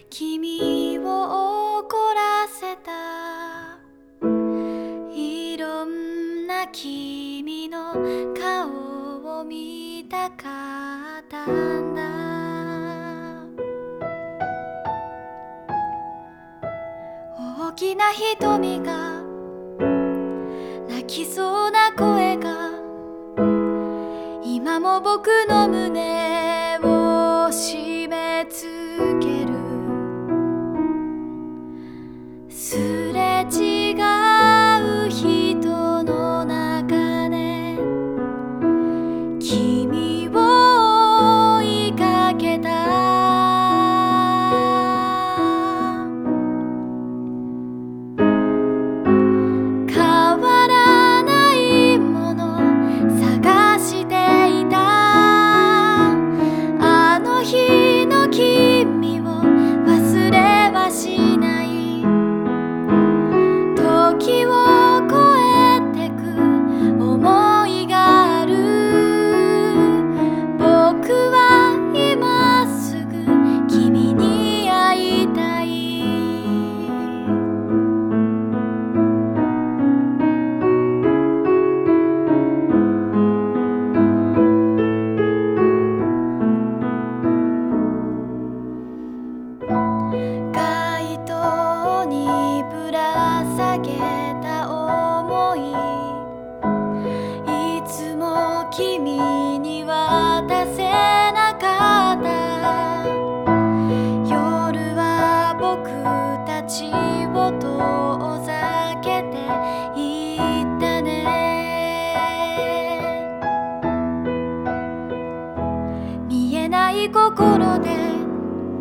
君を怒らせた。いろんな君の顔を見たかったんだ。大きな瞳が泣きそうな声が今も僕の胸を締め付ける。すれ違う人の中で君を追いかけた。変わらないもの探していた。あの日の君を忘れはしない。時を越えてく想いがある。僕は今すぐ君に会いたい。街灯にぶら下げた想い、いつも君に渡せなかった。夜は僕たちを遠ざけていったね。見えない心で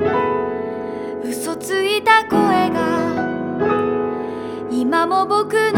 嘘ついた声が今も僕